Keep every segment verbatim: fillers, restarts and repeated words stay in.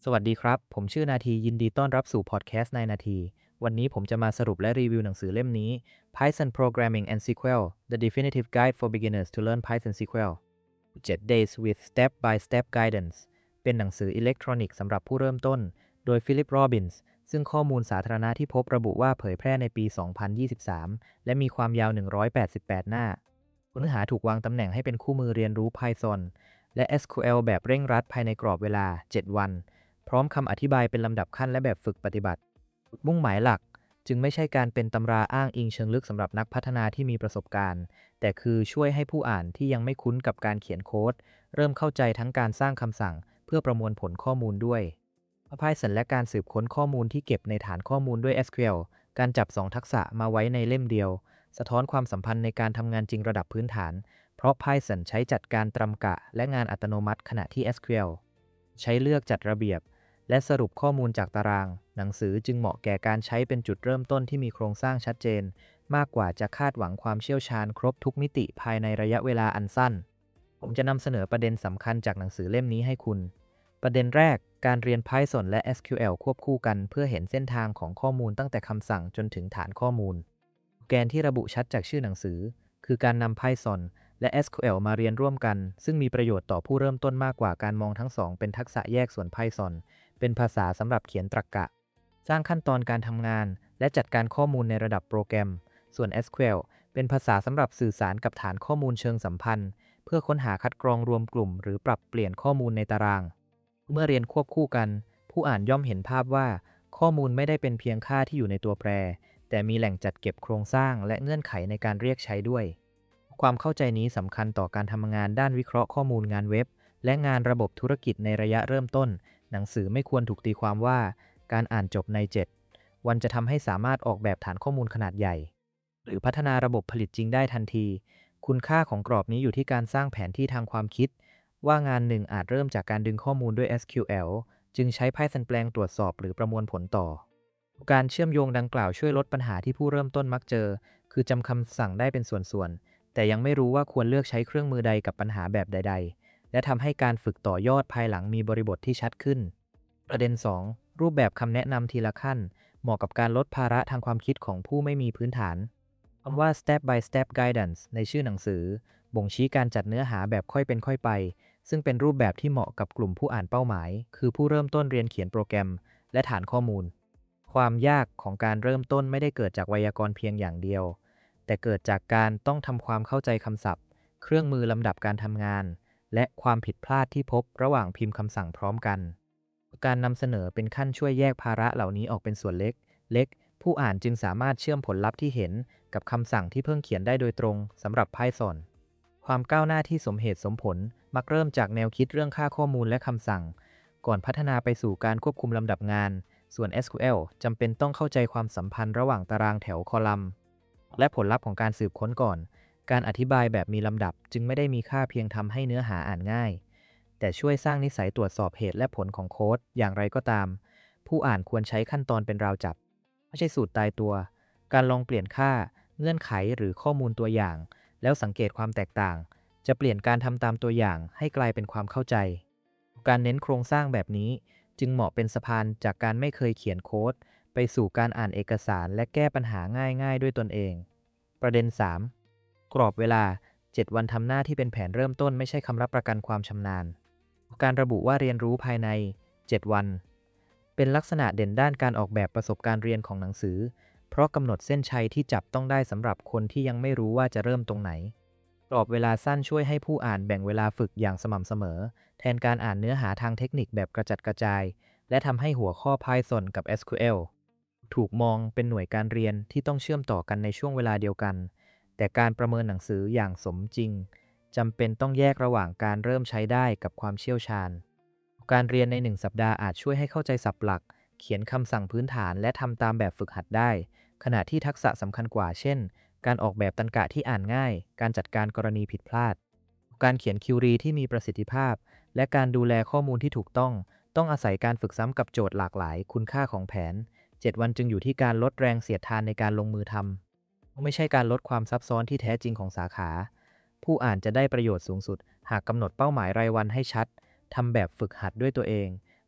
สวัสดีครับ ผมชื่อนาทียินดีต้อนรับสู่พอดแคสต์ในนาที วันนี้ผมจะมาสรุปและรีวิวหนังสือเล่มนี้ Python Programming and ซี คิว แอล The Definitive Guide for Beginners to Learn Python ซี คิว แอล เจ็ด days with Step by Step Guidance เป็นหนังสืออิเล็กทรอนิกส์สำหรับผู้เริ่มต้น โดยฟิลิป โรบินส์ ซึ่งข้อมูลสาธารณะที่พบระบุว่าเผยแพร่ในปี สองพันยี่สิบสาม และมีความยาว หนึ่งร้อยแปดสิบแปด หน้าเนื้อหาถูกวางตำแหน่งให้เป็นคู่มือเรียนรู้ Python และ เอส คิว แอล แบบเร่งรัดภายในกรอบเวลา เจ็ด วัน พร้อมคำอธิบายเป็นลำดับขั้นและแบบฝึกปฏิบัติมุ่งหมายหลักจึงไม่ใช่การเป็นตำราอ้างอิงเชิงลึกสำหรับนักพัฒนาที่มีประสบการณ์แต่คือช่วยให้ผู้อ่านที่ยังไม่คุ้นกับการเขียนโค้ดเริ่มเข้าใจทั้งการสร้างคำสั่งเพื่อประมวลผลข้อมูลด้วย Python และการสืบค้นข้อมูลที่เก็บในฐานข้อมูลด้วย เอส คิว แอล การจับสองทักษะมาไว้ในเล่มเดียวสะท้อนความสัมพันธ์ในการทำงานจริงระดับพื้นฐานเพราะ Python ใช้จัดการตรำกะและงานอัตโนมัติขณะที่ เอส คิว แอล ใช้เลือกจัดระเบียบและสรุปข้อมูลจากตารางหนังสือจึงเหมาะแก่การใช้เป็นจุดเริ่มต้นที่มีโครงสร้างชัดเจนมากกว่าจะคาดหวังความเชี่ยวชาญครบทุกมิติภายในระยะเวลาอันสั้นผมจะนำเสนอประเด็นสำคัญจากหนังสือเล่มนี้ให้คุณประเด็นแรกการเรียน Python และ เอส คิว แอล ควบคู่กันเพื่อเห็นเส้นทางของข้อมูลตั้งแต่คำสั่งจนถึงฐานข้อมูลแกนที่ระบุชัดจากชื่อหนังสือคือการนำ Python และ เอส คิว แอล มาเรียนร่วมกันซึ่งมีประโยชน์ต่อผู้เริ่มต้นมากกว่าการมองทั้งสองเป็นทักษะแยกส่วน Pythonเป็นภาษาสำหรับเขียนตรรกะสร้างขั้นตอนการทำงานและจัดการข้อมูลในระดับโปรแกรมส่วน เอส คิว แอล เป็นภาษาสำหรับสื่อสารกับฐานข้อมูลเชิงสัมพันธ์เพื่อค้นหาคัดกรองรวมกลุ่มหรือปรับเปลี่ยนข้อมูลในตารางเมื่อเรียนควบคู่กันผู้อ่านย่อมเห็นภาพว่าข้อมูลไม่ได้เป็นเพียงค่าที่อยู่ในตัวแปรแต่มีแหล่งจัดเก็บโครงสร้างและเงื่อนไขในการเรียกใช้ด้วยความเข้าใจนี้สำคัญต่อการทำงานด้านวิเคราะห์ข้อมูลงานเว็บและงานระบบธุรกิจในระยะเริ่มต้นหนังสือไม่ควรถูกตีความว่าการอ่านจบในเจ็ดวันจะทำให้สามารถออกแบบฐานข้อมูลขนาดใหญ่หรือพัฒนาระบบผลิตจริงได้ทันทีคุณค่าของกรอบนี้อยู่ที่การสร้างแผนที่ทางความคิดว่างานหนึ่งอาจเริ่มจากการดึงข้อมูลด้วย เอส คิว แอล จึงใช้ Python แปลงตรวจสอบหรือประมวลผลต่อการเชื่อมโยงดังกล่าวช่วยลดปัญหาที่ผู้เริ่มต้นมักเจอคือจำคำสั่งได้เป็นส่วนๆแต่ยังไม่รู้ว่าควรเลือกใช้เครื่องมือใดกับปัญหาแบบใดๆและทำให้การฝึกต่อยอดภายหลังมีบริบทที่ชัดขึ้นประเด็น สอง รูปแบบคำแนะนำทีละขั้นเหมาะกับการลดภาระทางความคิดของผู้ไม่มีพื้นฐานคำว่า step by step guidance ในชื่อหนังสือบ่งชี้การจัดเนื้อหาแบบค่อยเป็นค่อยไปซึ่งเป็นรูปแบบที่เหมาะกับกลุ่มผู้อ่านเป้าหมายคือผู้เริ่มต้นเรียนเขียนโปรแกรมและฐานข้อมูลความยากของการเริ่มต้นไม่ได้เกิดจากไวยากรณ์เพียงอย่างเดียวแต่เกิดจากการต้องทำความเข้าใจคำศัพท์เครื่องมือลำดับการทำงานและความผิดพลาดที่พบระหว่างพิมพ์คำสั่งพร้อมกันการนำเสนอเป็นขั้นช่วยแยกภาระเหล่านี้ออกเป็นส่วนเล็กเล็กผู้อ่านจึงสามารถเชื่อมผลลัพธ์ที่เห็นกับคำสั่งที่เพิ่งเขียนได้โดยตรงสำหรับ Python ความก้าวหน้าที่สมเหตุสมผลมักเริ่มจากแนวคิดเรื่องค่าข้อมูลและคำสั่งก่อนพัฒนาไปสู่การควบคุมลำดับงานส่วน เอส คิว แอล จำเป็นต้องเข้าใจความสัมพันธ์ระหว่างตารางแถวคอลัมน์และผลลัพธ์ของการสืบค้นก่อนการอธิบายแบบมีลำดับจึงไม่ได้มีค่าเพียงทำให้เนื้อหาอ่านง่ายแต่ช่วยสร้างนิสัยตรวจสอบเหตุและผลของโค้ดอย่างไรก็ตามผู้อ่านควรใช้ขั้นตอนเป็นราวจับไม่ใช่สูตรตายตัวการลองเปลี่ยนค่าเงื่อนไขหรือข้อมูลตัวอย่างแล้วสังเกตความแตกต่างจะเปลี่ยนการทำตามตัวอย่างให้กลายเป็นความเข้าใจการเน้นโครงสร้างแบบนี้จึงเหมาะเป็นสะพานจากการไม่เคยเขียนโค้ดไปสู่การอ่านเอกสารและแก้ปัญหาง่ายๆด้วยตนเองประเด็น สาม กรอบเวลาเจ็ดวันทำหน้าที่เป็นแผนเริ่มต้นไม่ใช่คำรับประกันความชำนาญการระบุว่าเรียนรู้ภายในเจ็ดวันเป็นลักษณะเด่นด้านการออกแบบประสบการณ์เรียนของหนังสือเพราะกำหนดเส้นชัยที่จับต้องได้สำหรับคนที่ยังไม่รู้ว่าจะเริ่มตรงไหนกรอบเวลาสั้นช่วยให้ผู้อ่านแบ่งเวลาฝึกอย่างสม่ำเสมอแทนการอ่านเนื้อหาทางเทคนิคแบบกระจัดกระจายและทำให้หัวข้อ Python กับ เอส คิว แอล ถูกมองเป็นหน่วยการเรียนที่ต้องเชื่อมต่อกันในช่วงเวลาเดียวกันแต่การประเมินหนังสืออย่างสมจริงจำเป็นต้องแยกระหว่างการเริ่มใช้ได้กับความเชี่ยวชาญการเรียนในหนึ่งสัปดาห์อาจช่วยให้เข้าใจศัพท์หลักเขียนคำสั่งพื้นฐานและทำตามแบบฝึกหัดได้ขณะที่ทักษะสำคัญกว่าเช่นการออกแบบตรรกะที่อ่านง่ายการจัดการกรณีผิดพลาดการเขียนคิวรีที่มีประสิทธิภาพและการดูแลข้อมูลที่ถูกต้องต้องอาศัยการฝึกซ้ำกับโจทย์หลากหลายคุณค่าของแผนเจ็ดวันจึงอยู่ที่การลดแรงเสียดทานในการลงมือทำไม่ใช่การลดความซับซ้อนที่แท้จริงของสาขาผู้อ่านจะได้ประโยชน์สูงสุดหากกำหนดเป้าหมายรายวันให้ชัดทำแบบฝึกหัดด้วยตัวเองและ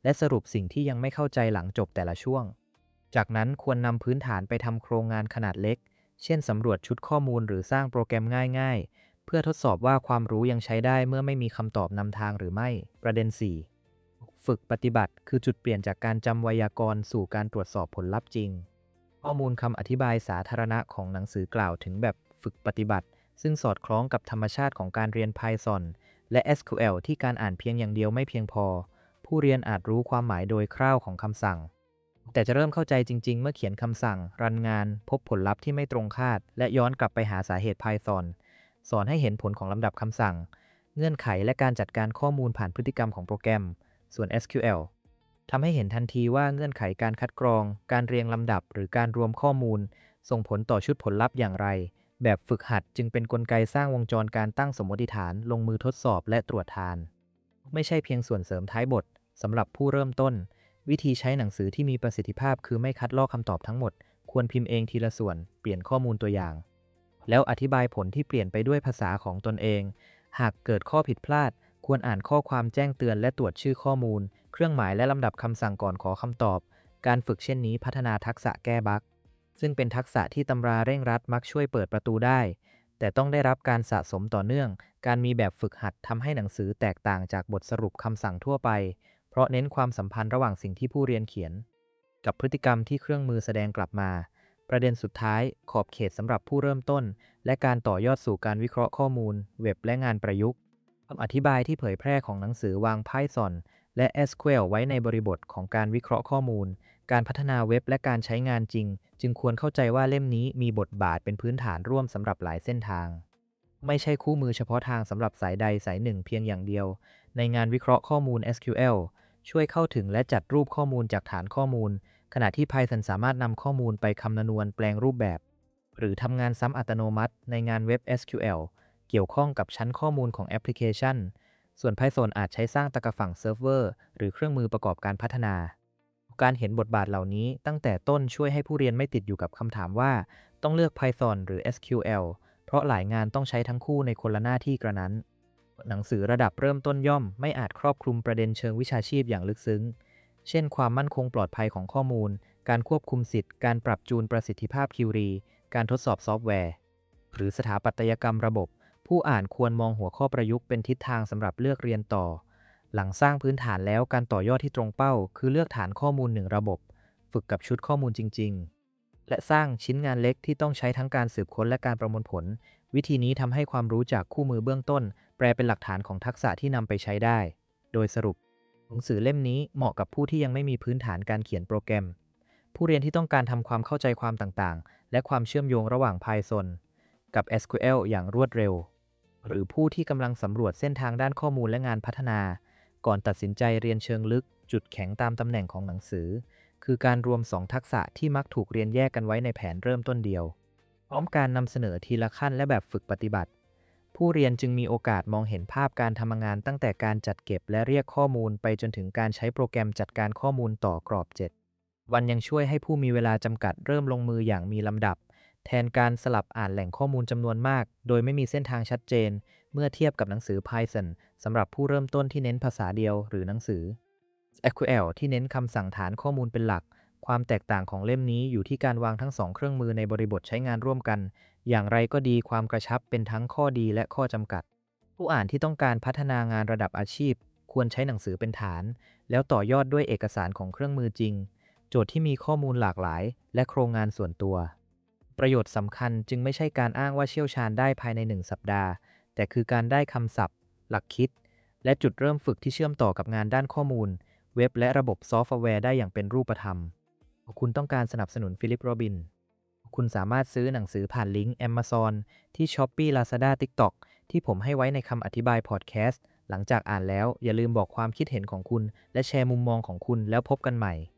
และสรุปสิ่งที่ยังไม่เข้าใจหลังจบแต่ละช่วงจากนั้นควรนำพื้นฐานไปทำโครงงานขนาดเล็กเช่นสำรวจชุดข้อมูลหรือสร้างโปรแกรมง่ายๆเพื่อทดสอบว่าความรู้ยังใช้ได้เมื่อไม่มีคำตอบนำทางหรือไม่ประเด็นสี่ฝึกปฏิบัติคือจุดเปลี่ยนจากการจำไวยากรณ์สู่การตรวจสอบผลลัพธ์จริงข้อมูลคำอธิบายสาธารณะของหนังสือกล่าวถึงแบบฝึกปฏิบัติซึ่งสอดคล้องกับธรรมชาติของการเรียน Python และ เอส คิว แอล ที่การอ่านเพียงอย่างเดียวไม่เพียงพอผู้เรียนอาจรู้ความหมายโดยคร่าวของคำสั่งแต่จะเริ่มเข้าใจจริงๆเมื่อเขียนคำสั่งรันงานพบผลลัพธ์ที่ไม่ตรงคาดและย้อนกลับไปหาสาเหตุ Python สอนให้เห็นผลของลำดับคำสั่งเงื่อนไขและการจัดการข้อมูลผ่านพฤติกรรมของโปรแกรมส่วน เอส คิว แอล ทำให้เห็นทันทีว่าเงื่อนไขการคัดกรองการเรียงลำดับหรือการรวมข้อมูลส่งผลต่อชุดผลลัพธ์อย่างไรแบบฝึกหัดจึงเป็นกลไกสร้างวงจรการตั้งสมมติฐานลงมือทดสอบและตรวจทานไม่ใช่เพียงส่วนเสริมท้ายบทสำหรับผู้เริ่มต้นวิธีใช้หนังสือที่มีประสิทธิภาพคือไม่คัดลอกคำตอบทั้งหมดควรพิมพ์เองทีละส่วนเปลี่ยนข้อมูลตัวอย่างแล้วอธิบายผลที่เปลี่ยนไปด้วยภาษาของตนเองหากเกิดข้อผิดพลาดควรอ่านข้อความแจ้งเตือนและตรวจชื่อข้อมูลเครื่องหมายและลำดับคำสั่งก่อนขอคำตอบการฝึกเช่นนี้พัฒนาทักษะแก้บั๊กซึ่งเป็นทักษะที่ตำราเร่งรัดมักช่วยเปิดประตูได้แต่ต้องได้รับการสะสมต่อเนื่องการมีแบบฝึกหัดทำให้หนังสือแตกต่างจากบทสรุปคำสั่งทั่วไปเพราะเน้นความสัมพันธ์ระหว่างสิ่งที่ผู้เรียนเขียนกับพฤติกรรมที่เครื่องมือแสดงกลับมาประเด็นสุดท้ายขอบเขตสำหรับผู้เริ่มต้นและการต่อยอดสู่การวิเคราะห์ข้อมูลเว็บและงานประยุกต์คำอธิบายที่เผยแพร่ของหนังสือวาง Python และ เอส คิว แอล ไว้ในบริบทของการวิเคราะห์ข้อมูลการพัฒนาเว็บและการใช้งานจริงจึงควรเข้าใจว่าเล่มนี้มีบทบาทเป็นพื้นฐานร่วมสำหรับหลายเส้นทางไม่ใช่คู่มือเฉพาะทางสำหรับสายใดสายหนึ่งเพียงอย่างเดียวในงานวิเคราะห์ข้อมูล เอส คิว แอล ช่วยเข้าถึงและจัดรูปข้อมูลจากฐานข้อมูลขณะที่ Python สามารถนำข้อมูลไปคำนวณแปลงรูปแบบหรือทำงานซ้ำอัตโนมัติในงานเว็บ เอส คิว แอล เกี่ยวข้องกับชั้นข้อมูลของแอปพลิเคชันส่วน Python อาจใช้สร้างตรรกะฝั่งเซิร์ฟเวอร์หรือเครื่องมือประกอบการพัฒนาการเห็นบทบาทเหล่านี้ตั้งแต่ต้นช่วยให้ผู้เรียนไม่ติดอยู่กับคำถามว่าต้องเลือก Python หรือ เอส คิว แอล เพราะหลายงานต้องใช้ทั้งคู่ในคนละหน้าที่กระนั้นหนังสือระดับเริ่มต้นย่อมไม่อาจครอบคลุมประเด็นเชิงวิชาชีพอย่างลึกซึ้งเช่นความมั่นคงปลอดภัยของข้อมูลการควบคุมสิทธิ์การปรับจูนประสิทธิภาพคิวรีการทดสอบซอฟต์แวร์หรือสถาปัตยกรรมระบบผู้อ่านควรมองหัวข้อประยุกต์เป็นทิศทางสำหรับเลือกเรียนต่อหลังสร้างพื้นฐานแล้วการต่อยอดที่ตรงเป้าคือเลือกฐานข้อมูลหนึ่งระบบฝึกกับชุดข้อมูลจริงๆและสร้างชิ้นงานเล็กที่ต้องใช้ทั้งการสืบค้นและการประมวลผลวิธีนี้ทำให้ความรู้จากคู่มือเบื้องต้นแปลเป็นหลักฐานของทักษะที่นำไปใช้ได้โดยสรุปหนังสือเล่มนี้เหมาะกับผู้ที่ยังไม่มีพื้นฐานการเขียนโปรแกรมผู้เรียนที่ต้องการทำความเข้าใจความต่างๆและความเชื่อมโยงระหว่าง Python กับ เอส คิว แอล อย่างรวดเร็วหรือผู้ที่กำลังสำรวจเส้นทางด้านข้อมูลและงานพัฒนาก่อนตัดสินใจเรียนเชิงลึกจุดแข็งตามตำแหน่งของหนังสือคือการรวมสองทักษะที่มักถูกเรียนแยกกันไว้ในแผนเริ่มต้นเดียวพร้อมการนำเสนอทีละขั้นและแบบฝึกปฏิบัติผู้เรียนจึงมีโอกาสมองเห็นภาพการทำงานตั้งแต่การจัดเก็บและเรียกข้อมูลไปจนถึงการใช้โปรแกรมจัดการข้อมูลต่อกรอบเจ็ดวันยังช่วยให้ผู้มีเวลาจำกัดเริ่มลงมืออย่างมีลำดับแทนการสลับอ่านแหล่งข้อมูลจำนวนมากโดยไม่มีเส้นทางชัดเจนเมื่อเทียบกับหนังสือ Python สำหรับผู้เริ่มต้นที่เน้นภาษาเดียวหรือหนังสือ เอส คิว แอล ที่เน้นคำสั่งฐานข้อมูลเป็นหลักความแตกต่างของเล่มนี้อยู่ที่การวางทั้งสองเครื่องมือในบริบทใช้งานร่วมกันอย่างไรก็ดีความกระชับเป็นทั้งข้อดีและข้อจำกัดผู้อ่านที่ต้องการพัฒนางานระดับอาชีพควรใช้หนังสือเป็นฐานแล้วต่อยอดด้วยเอกสารของเครื่องมือจริงโจทย์ที่มีข้อมูลหลากหลายและโครงงานส่วนตัวประโยชน์สำคัญจึงไม่ใช่การอ้างว่าเชี่ยวชาญได้ภายในหนึ่งสัปดาห์แต่คือการได้คำศัพท์หลักคิดและจุดเริ่มฝึกที่เชื่อมต่อกับงานด้านข้อมูลเว็บและระบบซอฟต์แวร์ได้อย่างเป็นรูปธรรมคุณต้องการสนับสนุนฟิลิปโรบินคุณสามารถซื้อหนังสือผ่านลิงก์ Amazon ที่ Shopee Lazada TikTok ที่ผมให้ไว้ในคำอธิบายพอดแคสต์หลังจากอ่านแล้วอย่าลืมบอกความคิดเห็นของคุณและแชร์มุมมองของคุณแล้วพบกันใหม่